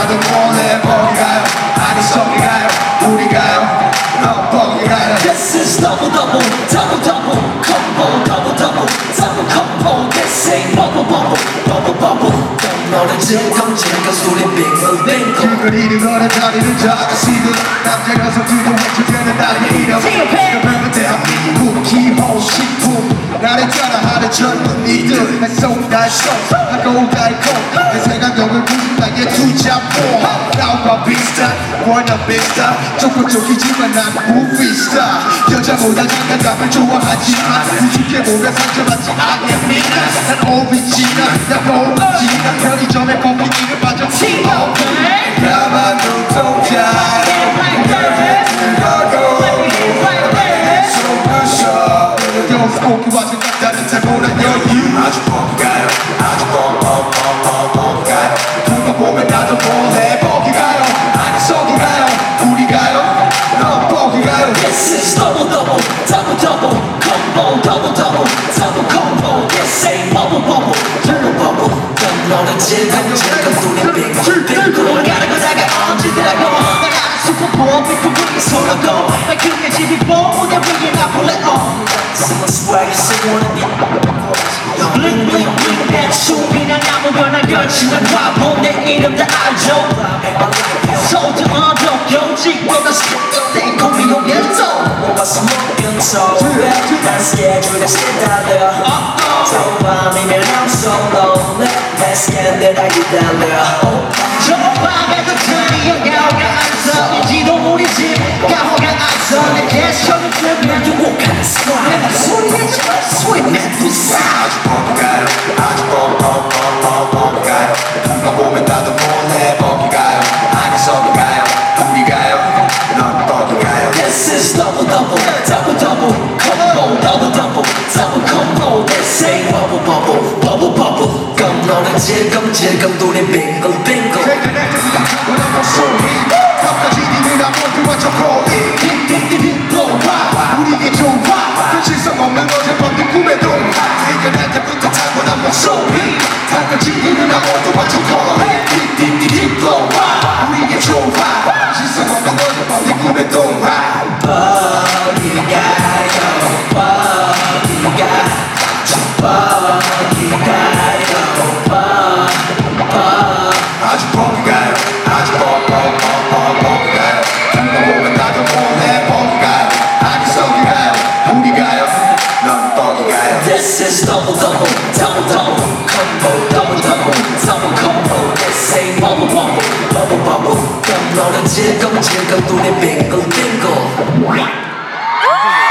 나도 몰래 뻥이가요 아니 성이가요 우리가요 너 뻥이가요 This is double double, double double, combo, double double, double combo. This ain't bubble bubble, bubble bubble. 너는 지금 소리 빙글 빙글. 길거리를 걸어 다니는 자가씨들 남자여서 두도 해주되는 나의 이름 지금 대한민국 기호 식품 나를 따라하는 젊은이들 날속날속 하고 달고 내 생각력을 부순 나의 투자포 나와 비슷한 워낙 비슷한 조금적이지만 난 무비스타 여자보다 장난감을 좋아하지만 우습게 보면 상처받지 않겠니나 난 오비지나 난 오비지나 편의점에 커피기를 빠져 나만 눈동자 속기와 생각다른 잘못한 여유 아주 뻥가요 아주 뻥가요 누가 보면 나도 뭐해 뻥이가요 아니 속이가요 우리가요 너 뻥이가요 This is double double, double double, combo, double double, double combo. This ain't bubble bubble, bubble bubble. 너는 지금 소리 빙글 빙글. 가라고 나가 언제나 고 나가는 슈퍼볼 빅브리 솔로고 나 그게 집이 보내 위에 나 볼래 Someone swag is someone in the Bling bling bling 내 춤이나 나무 변화 걸치는 화보 내 이름 다 알죠 소중 어종 경직보다 스킵 고민용 연속 모아서 먹은 소리 난 스케줄에 시달려 저밤이면 I'm so lonely 내 스캔들아 기다려 저 밤에도 드디어 가오가 안서 인지도 우리 집 가오가 안서 내 개성을 들면 유혹하는 스와의 소리에 저 스윗한 부사 아주 뻥가요 아주 뻥가요 누가 보면 나도 몰래 뻥이가요 아니 속이가요 우리가요 넌 뻥이가요 This is double double, double double, combo, double double, double combo. This ain't bubble bubble, bubble bubble. 그럼 너는 지금 눈이 빙글 빙글. 우리에게 좋아 현실성 없는 어젯밤 꿈의 동화 이겨낼 때부터 타고난 목소리 잠깐 지기는 아무도 맞춰 콜해 딥딥딥딥로와 우리에게 좋아 현실성 없는 어젯밤 꿈의 동화 버리가요, 버리가, 버리가요, 아주 뻥이가요 아주 뻥가요 누가 보면 나도 몰래 뻥가요 아니 속이가요 우리가요 넌 뻥이가요 This is double double, double double, combo, double double, double combo. This ain't bubble bubble, bubble bubble. 그럼 너는 지금 눈이 빙글 빙글.